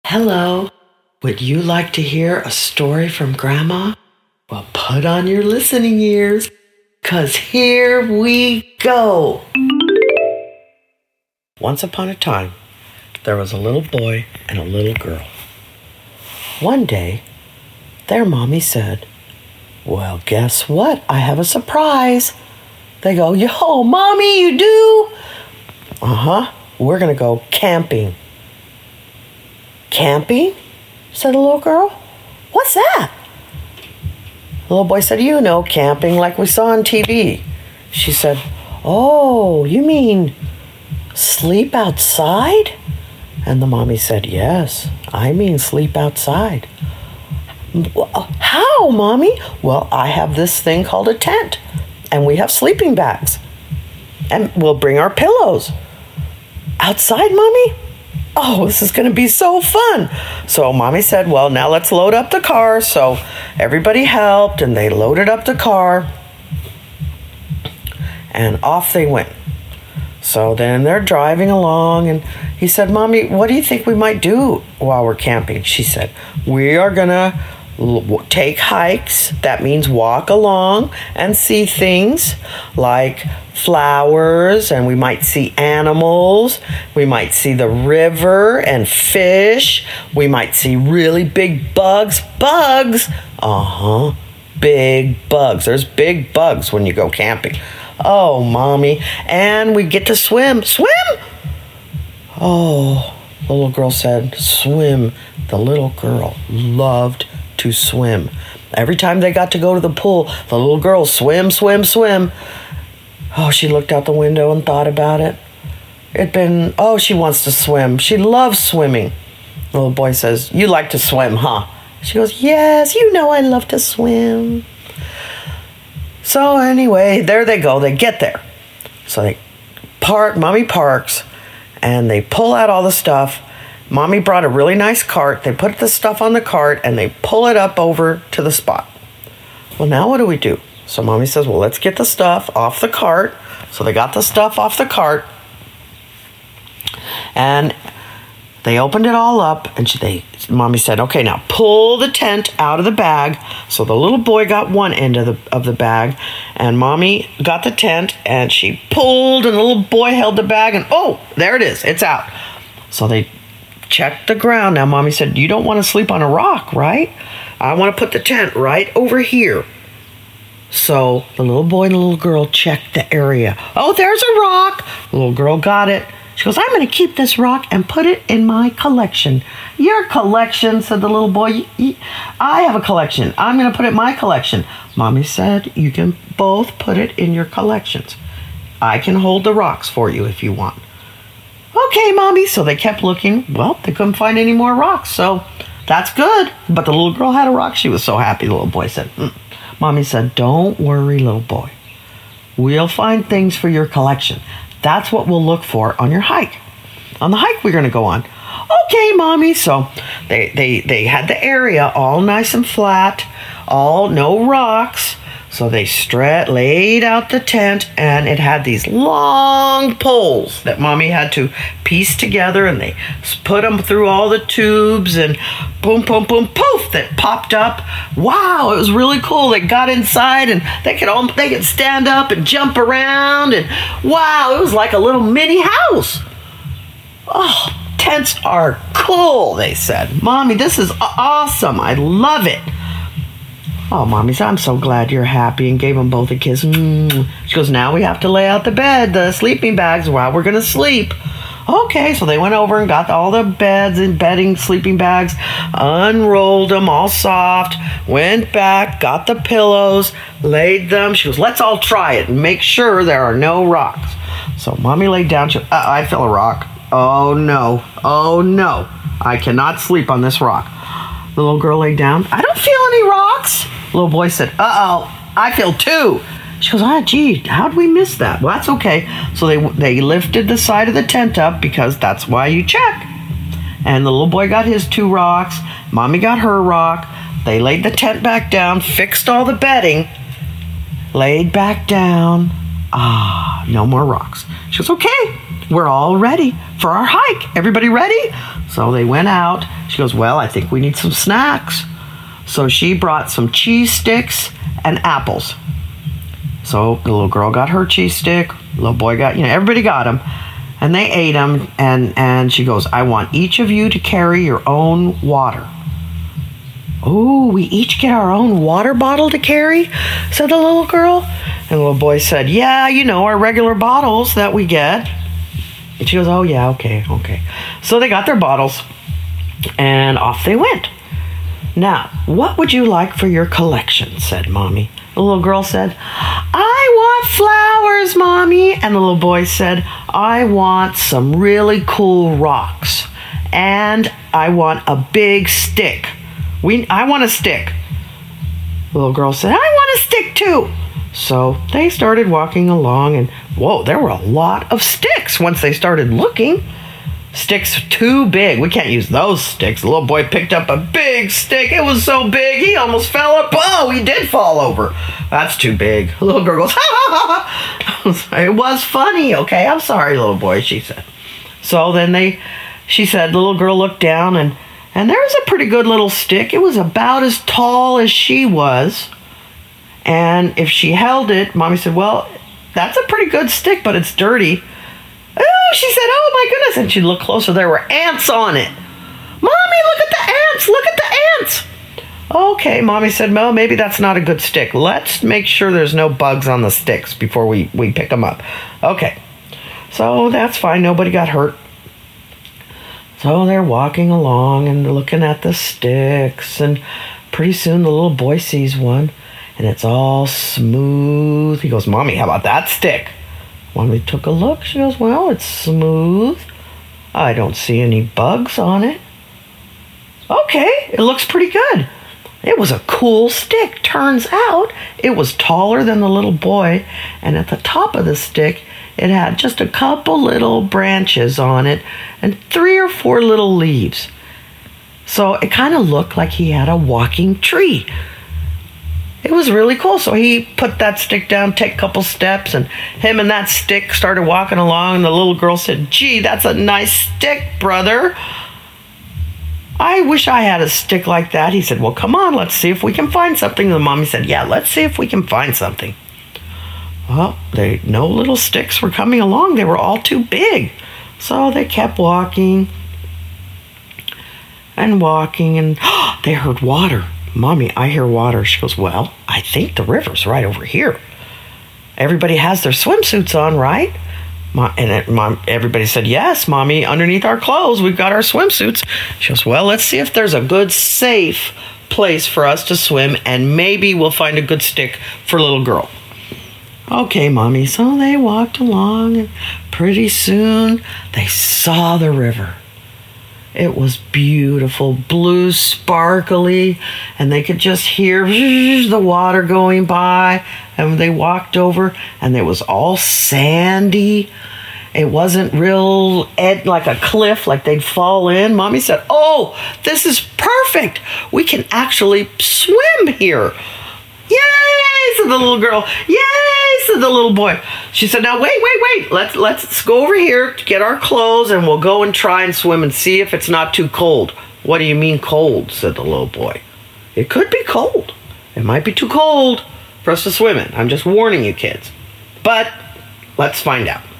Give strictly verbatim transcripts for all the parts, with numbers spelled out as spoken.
Hello, would you like to hear a story from Grandma? Well, put on your listening ears, 'cause here we go. Once upon a time, there was a little boy and a little girl. One day, their mommy said, "Well, guess what? I have a surprise." They go, "Yo, Mommy, you do?" "Uh-huh, we're going to go camping." "Camping?" said the little girl. "What's that?" The little boy said, "You know, camping like we saw on T V." She said, "Oh, you mean sleep outside?" And the mommy said, "Yes, I mean sleep outside." "How, Mommy?" "Well, I have this thing called a tent, and we have sleeping bags, and we'll bring our pillows." "Outside, Mommy? Oh, this is going to be so fun." So Mommy said, "Well, now let's load up the car." So everybody helped, and they loaded up the car, and off they went. So then they're driving along, and he said, "Mommy, what do you think we might do while we're camping?" She said, "We are going to take hikes. That means walk along and see things like flowers, and we might see animals. We might see the river and fish. We might see really big bugs. Bugs! Uh-huh. Big bugs. There's big bugs when you go camping." "Oh, Mommy. And we get to swim." "Swim?" "Oh," the little girl said, "swim." The little girl loved to swim. Every time they got to go to the pool, the little girl swim, swim, swim. Oh, she looked out the window and thought about it. It'd been, oh, she wants to swim. She loves swimming. The little boy says, "You like to swim, huh?" She goes, "Yes, you know I love to swim." So anyway, there they go. They get there. So they park, Mommy parks, and they pull out all the stuff. Mommy brought a really nice cart. They put the stuff on the cart, and they pull it up over to the spot. Well, now what do we do? So Mommy says, "Well, let's get the stuff off the cart." So they got the stuff off the cart, and they opened it all up, and she, they, Mommy said, "Okay, now pull the tent out of the bag." So the little boy got one end of the of the bag, and Mommy got the tent, and she pulled, and the little boy held the bag, and oh, there it is. It's out. So they checked the ground. Now Mommy said, "You don't want to sleep on a rock, right? I want to put the tent right over here." So the little boy and the little girl checked the area. "Oh, there's a rock." The little girl got it. She goes, "I'm going to keep this rock and put it in my collection." "Your collection?" said the little boy. "I have a collection. I'm going to put it in my collection." Mommy said, "You can both put it in your collections. I can hold the rocks for you if you want." "Okay, Mommy." So they kept looking. Well, they couldn't find any more rocks, so that's good. But the little girl had a rock. She was so happy, the little boy said. Mm. Mommy said, "Don't worry, little boy. We'll find things for your collection. That's what we'll look for on your hike. On the hike we're going to go on." "Okay, Mommy." So they, they, they had the area all nice and flat, all no rocks. So they stretched, laid out the tent, and it had these long poles that Mommy had to piece together, and they put them through all the tubes, and boom, boom, boom, poof, that popped up. Wow, it was really cool. They got inside, and they could all, they could stand up and jump around, and wow, it was like a little mini house. "Oh, tents are cool," they said. "Mommy, this is awesome. I love it." "Oh, Mommy, I'm so glad you're happy," and gave them both a kiss. Mm. She goes, "Now we have to lay out the bed, the sleeping bags, while we're going to sleep." Okay, so they went over and got all the beds and bedding, sleeping bags, unrolled them all soft, went back, got the pillows, laid them. She goes, "Let's all try it and make sure there are no rocks." So Mommy laid down. She goes, uh, "I feel a rock. Oh, no. Oh, no. I cannot sleep on this rock." The little girl laid down. "I don't feel any rocks." The little boy said, "Uh-oh, I feel two." She goes, "Ah, gee, how'd we miss that?" "Well, that's okay." So they they lifted the side of the tent up, because that's why you check. And the little boy got his two rocks. Mommy got her rock. They laid the tent back down, fixed all the bedding, laid back down. Ah, no more rocks. She goes, "Okay, we're all ready for our hike. Everybody ready? So they went out. She goes, well, I think we need some snacks. So she brought some cheese sticks and apples. So the little girl got her cheese stick. The little boy got, you know, everybody got them. And they ate them. And, and she goes, I want each of you to carry your own water. Oh, we each get our own water bottle to carry, said the little girl. And the little boy said, yeah, you know, our regular bottles that we get. And she goes, oh, yeah, okay, okay. So they got their bottles, and off they went. Now, what would you like for your collection, said Mommy. The little girl said, I want flowers, Mommy. And the little boy said, I want some really cool rocks, and I want a big stick. We, I want a stick. The little girl said, I want a stick too. So they started walking along, and whoa, there were a lot of sticks once they started looking. Sticks too big. We can't use those sticks. The little boy picked up a big stick. It was so big, he almost fell up. Oh, he did fall over. That's too big. The little girl goes, ha ha ha. It was funny, okay? I'm sorry, little boy, she said. So then they, she said, the little girl looked down, and And there was a pretty good little stick. It was about as tall as she was. And if she held it, Mommy said, well, that's a pretty good stick, but it's dirty. Oh, she said, oh my goodness. And she looked closer. There were ants on it. Mommy, look at the ants. Look at the ants. Okay, Mommy said, well, maybe that's not a good stick. Let's make sure there's no bugs on the sticks before we, we pick them up. Okay, so that's fine. Nobody got hurt. So they're walking along and looking at the sticks, and pretty soon the little boy sees one, and it's all smooth. He goes, Mommy, how about that stick? Mommy took a look. She goes, well, it's smooth. I don't see any bugs on it. Okay, it looks pretty good. It was a cool stick. Turns out it was taller than the little boy, and at the top of the stick, it had just a couple little branches on it and three or four little leaves. So it kind of looked like he had a walking tree. It was really cool. So he put that stick down, take a couple steps, and him and that stick started walking along. And the little girl said, gee, that's a nice stick, brother. I wish I had a stick like that. He said, well, come on, let's see if we can find something. And the mommy said, yeah, let's see if we can find something. Well, they no little sticks were coming along. They were all too big. So they kept walking and walking, and oh, they heard water. Mommy, I hear water. She goes, well, I think the river's right over here. Everybody has their swimsuits on, right? And it, Mom, everybody said, yes, Mommy, underneath our clothes, we've got our swimsuits. She goes, well, let's see if there's a good, safe place for us to swim, and maybe we'll find a good stick for little girl. Okay, Mommy. So they walked along, and pretty soon they saw the river. It was beautiful, blue, sparkly, and they could just hear the water going by. And they walked over, and it was all sandy. It wasn't real ed like a cliff, like they'd fall in. Mommy said, oh, this is perfect. We can actually swim here. Yay, said the little girl. Yay, said the little boy. She said, now wait, wait, wait. Let's let's go over here to get our clothes, and we'll go and try and swim and see if it's not too cold. What do you mean cold? Said the little boy. It could be cold. It might be too cold for us to swim in. I'm just warning you, kids. But let's find out.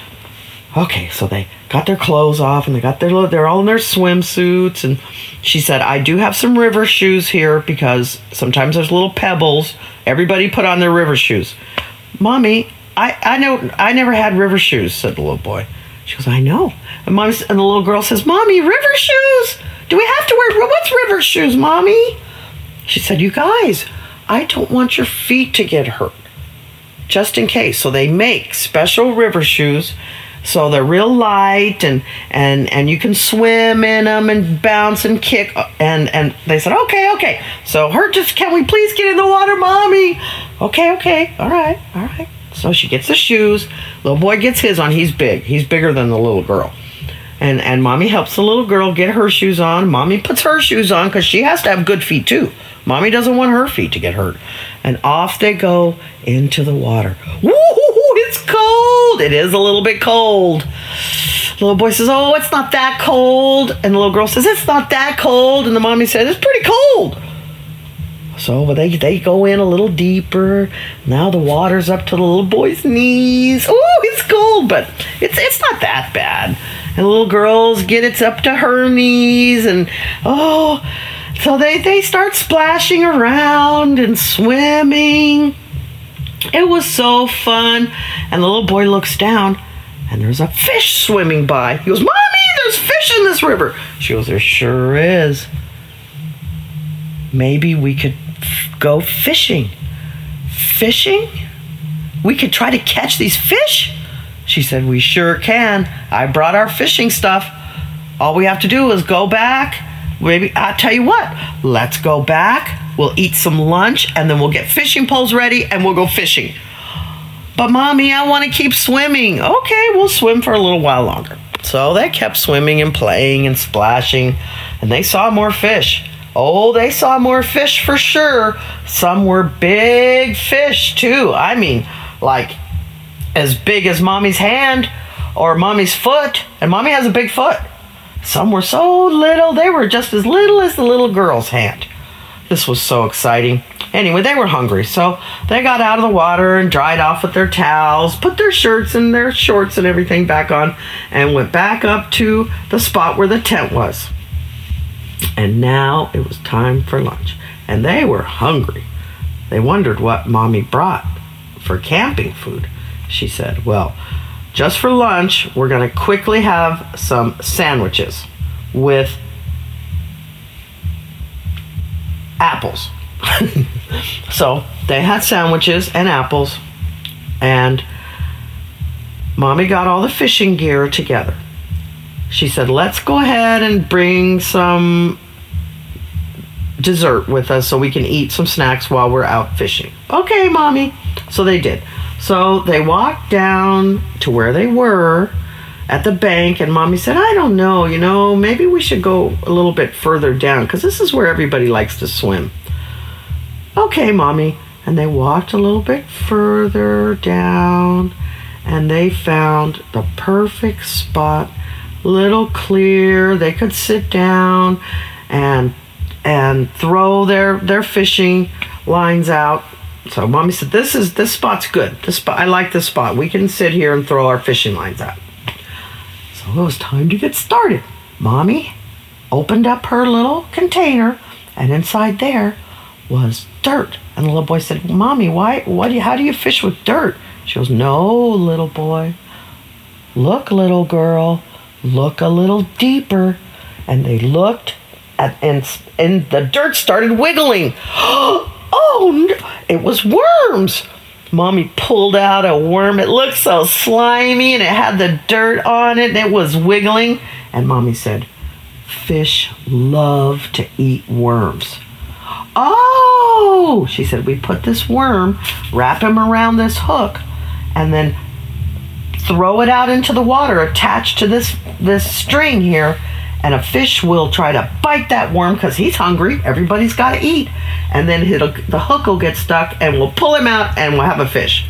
Okay, so they got their clothes off, and they got their they're all in their swimsuits, and she said, I do have some river shoes here because sometimes there's little pebbles. Everybody put on their river shoes. Mommy, I, I know I never had river shoes, said the little boy. She goes, I know. And, Mommy, and the little girl says, Mommy, river shoes? Do we have to wear, what's river shoes, Mommy? She said, you guys, I don't want your feet to get hurt, just in case. So they make special river shoes. So they're real light, and, and, and you can swim in them and bounce and kick. And, and they said, okay, okay. So her just, can we please get in the water, Mommy? Okay, okay. All right, all right. So she gets the shoes. Little boy gets his on. He's big. He's bigger than the little girl. And, and Mommy helps the little girl get her shoes on. Mommy puts her shoes on because she has to have good feet too. Mommy doesn't want her feet to get hurt. And off they go into the water. Woo! it's cold. It is a little bit cold. The little boy says, oh, it's not that cold. And the little girl says, it's not that cold. And the mommy says, it's pretty cold. So they, they go in a little deeper. Now the water's up to the little boy's knees. Oh, it's cold, but it's it's not that bad. And the little girls get it up to her knees. And, oh, so they, they start splashing around and swimming. It was so fun. And the little boy looks down, and there's a fish swimming by. He goes, Mommy, there's fish in this river. She goes, there sure is. Maybe we could f- go fishing. Fishing? We could try to catch these fish? She said, we sure can. I brought our fishing stuff. All we have to do is go back. Maybe, I'll tell you what, let's go back. We'll eat some lunch, and then we'll get fishing poles ready, and we'll go fishing. But, Mommy, I want to keep swimming. Okay, we'll swim for a little while longer. So they kept swimming and playing and splashing, and they saw more fish. Oh, they saw more fish for sure. Some were big fish, too. I mean, like as big as Mommy's hand or Mommy's foot. And Mommy has a big foot. Some were so little, they were just as little as the little girl's hand. This was so exciting. Anyway, they were hungry, so they got out of the water and dried off with their towels, put their shirts and their shorts and everything back on, and went back up to the spot where the tent was. And now it was time for lunch, and they were hungry. They wondered what Mommy brought for camping food. She said, well, just for lunch, we're going to quickly have some sandwiches with apples. So they had sandwiches and apples, and Mommy got all the fishing gear together. She said, let's go ahead and bring some dessert with us so we can eat some snacks while we're out fishing. Okay, Mommy. So they did. So they walked down to where they were at the bank, and Mommy said, I don't know, you know, maybe we should go a little bit further down because this is where everybody likes to swim. Okay, Mommy. And they walked a little bit further down, and they found the perfect spot, little clear. They could sit down and and throw their their fishing lines out. So Mommy said, this is this spot's good. This spot, I like this spot. We can sit here and throw our fishing lines out. So it was time to get started. Mommy opened up her little container, and inside there was dirt. And the little boy said, Mommy, why what do you, how do you fish with dirt? She goes, no, little boy. Look, little girl. Look a little deeper. And they looked, at, and, and the dirt started wiggling. Oh, no, it was worms. Mommy pulled out a worm. It looked so slimy, and it had the dirt on it, and it was wiggling. And Mommy said, fish love to eat worms. Oh, she said, we put this worm, wrap him around this hook, and then throw it out into the water attached to this this string here, and a fish will try to bite that worm because he's hungry. Everybody's got to eat. And then it'll, the hook will get stuck, and we'll pull him out, and we'll have a fish.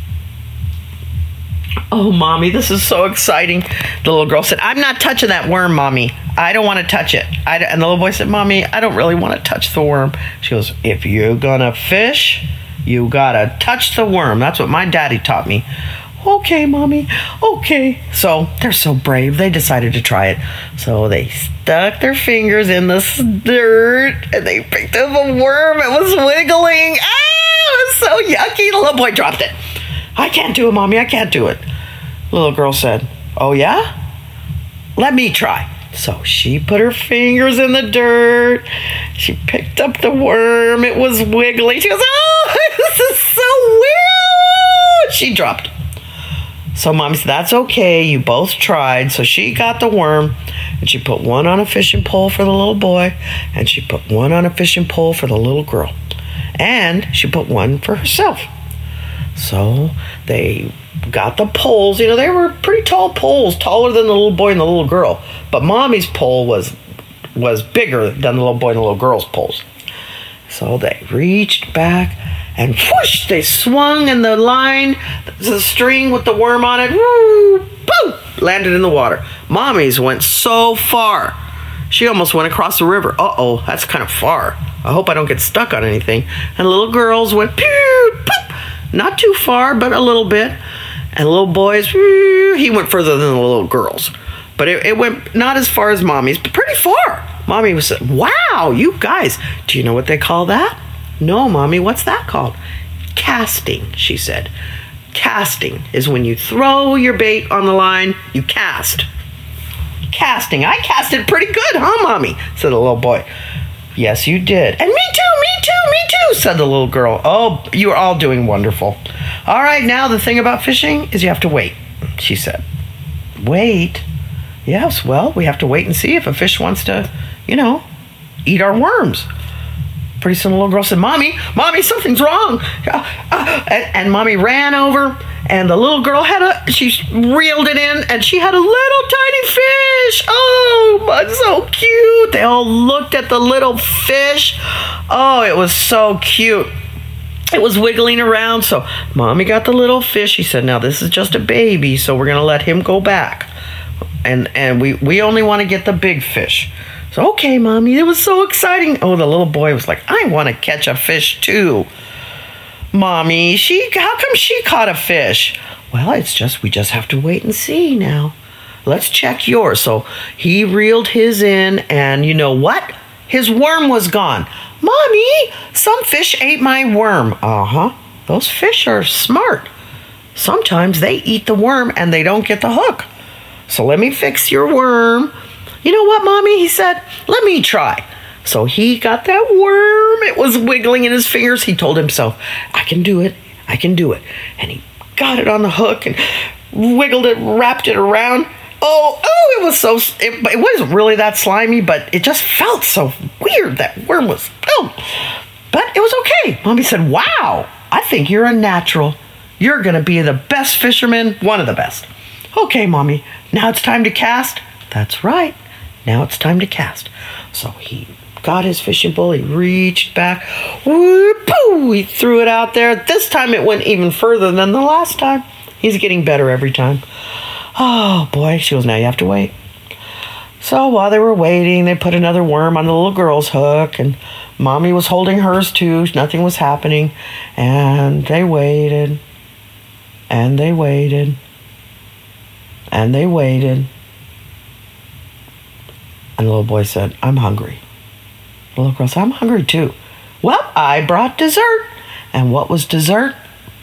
Oh, Mommy, this is so exciting. The little girl said, I'm not touching that worm, Mommy. I don't want to touch it. I and the little boy said, Mommy, I don't really want to touch the worm. She goes, if you're going to fish, you got to touch the worm. That's what my daddy taught me. Okay, Mommy, okay. So they're so brave. They decided to try it. So they stuck their fingers in the dirt, and they picked up a worm. It was wiggling. Ah, it was so yucky. The little boy dropped it. I can't do it, Mommy. I can't do it. The little girl said, oh, yeah? Let me try. So she put her fingers in the dirt. She picked up the worm. It was wiggling. She goes, oh, this is so weird. She dropped it. So Mommy said, that's okay. You both tried. So she got the worm, and she put one on a fishing pole for the little boy, and she put one on a fishing pole for the little girl. And she put one for herself. So they got the poles. You know, they were pretty tall poles, taller than the little boy and the little girl. But Mommy's pole was was bigger than the little boy and the little girl's poles. So they reached back, And whoosh, they swung and the line, the string with the worm on it, woo, boom, landed in the water. Mommy's went so far. She almost went across the river. Uh-oh, that's kind of far. I hope I don't get stuck on anything. And little girls went, pew, poop. Not too far, but a little bit. And little boys, pew, he went further than the little girls. But it, it went not as far as Mommy's, but pretty far. Mommy was saying, wow, you guys, do you know what they call that? No, Mommy, what's that called? Casting, she said. Casting is when you throw your bait on the line, you cast. Casting. I casted pretty good, huh, Mommy? Said the little boy. Yes, you did. And me too, me too, me too, said the little girl. Oh, you are all doing wonderful. All right, now the thing about fishing is you have to wait, she said. Wait? Yes, well, we have to wait and see if a fish wants to, you know, eat our worms. Pretty soon the little girl said, Mommy, Mommy, something's wrong. Uh, uh, and, and Mommy ran over, and the little girl had a, she reeled it in, and she had a little tiny fish. Oh, but so cute. They all looked at the little fish. Oh, it was so cute. It was wiggling around, so Mommy got the little fish. She said, now this is just a baby, so we're going to let him go back. And, and we, we only want to get the big fish. So, okay, Mommy, it was so exciting. Oh, the little boy was like, I want to catch a fish too. Mommy, she, how come she caught a fish? Well, it's just, we just have to wait and see now. Let's check yours. So he reeled his in, and you know what? His worm was gone. Mommy, some fish ate my worm. Uh-huh. Those fish are smart. Sometimes they eat the worm and they don't get the hook. So let me fix your worm. You know what, Mommy? He said, let me try. So he got that worm. It was wiggling in his fingers. He told himself, I can do it. I can do it. And he got it on the hook and wiggled it, wrapped it around. Oh, oh, it was so, it, it wasn't really that slimy, but it just felt so weird. That worm was, oh. But it was okay. Mommy said, wow, I think you're a natural. You're going to be the best fisherman, one of the best. Okay, Mommy, now it's time to cast. That's right. Now it's time to cast. So he got his fishing pole. He reached back. Whoop-oo, he threw it out there. This time it went even further than the last time. He's getting better every time. Oh, boy. She goes, now you have to wait. So while they were waiting, they put another worm on the little girl's hook, and Mommy was holding hers too. Nothing was happening. And they waited. And they waited. And they waited. And the little boy said, I'm hungry. The little girl said, I'm hungry too. Well, I brought dessert. And what was dessert?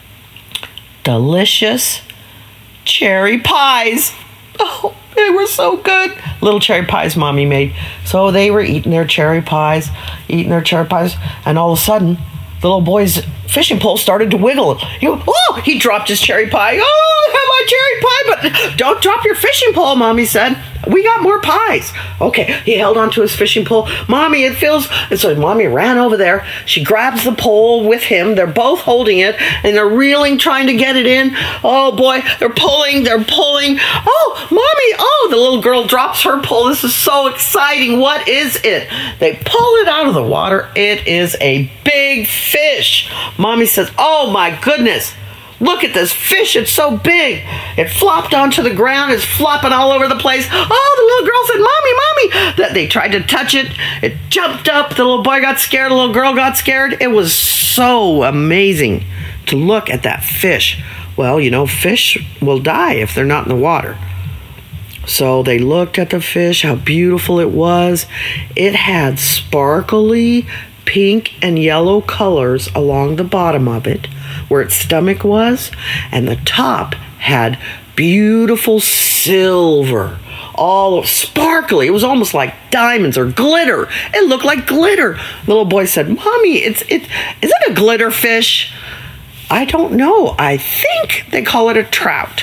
Delicious cherry pies. Oh, they were so good. Little cherry pies Mommy made. So they were eating their cherry pies, eating their cherry pies, and all of a sudden, the little boy's fishing pole started to wiggle. He, oh, he dropped his cherry pie. Oh, have my cherry pie, but don't drop your fishing pole, Mommy said. We got more pies. Okay, he held onto his fishing pole. Mommy, it feels... And so Mommy ran over there. She grabs the pole with him. They're both holding it, and they're reeling, trying to get it in. Oh, boy, they're pulling, they're pulling. Oh, Mommy, oh, the little girl drops her pole. This is so exciting. What is it? They pull it out of the water. It is a big fish. Mommy says, oh, my goodness. Look at this fish. It's so big. It flopped onto the ground. It's flopping all over the place. Oh, the little girl said, Mommy, Mommy. That they tried to touch it. It jumped up. The little boy got scared. The little girl got scared. It was so amazing to look at that fish. Well, you know, fish will die if they're not in the water. So they looked at the fish, how beautiful it was. It had sparkly pink and yellow colors along the bottom of it, where its stomach was, and the top had beautiful silver, all sparkly. It was almost like diamonds or glitter. It looked like glitter. The little boy said, Mommy, it's it is it a glitter fish? I don't know. I think they call it a trout.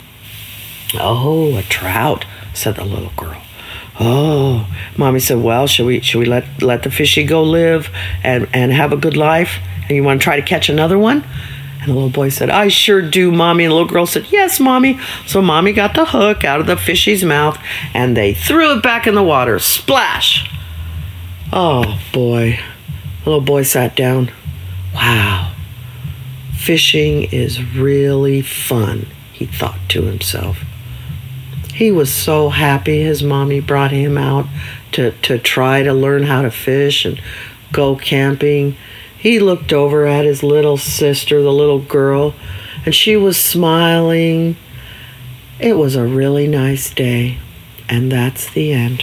Oh, a trout, said the little girl. Oh, Mommy said, well, should we should we let let the fishy go live and, and have a good life? And you want to try to catch another one? And the little boy said, I sure do, Mommy. And the little girl said, yes, Mommy. So Mommy got the hook out of the fishy's mouth, and they threw it back in the water. Splash! Oh, boy. The little boy sat down. Wow, Fishing is really fun, he thought to himself. He was so happy his mommy brought him out to, to try to learn how to fish and go camping. He looked over at his little sister, the little girl, and she was smiling. It was a really nice day, and that's the end.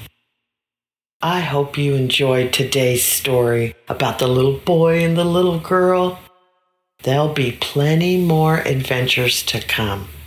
I hope you enjoyed today's story about the little boy and the little girl. There'll be plenty more adventures to come.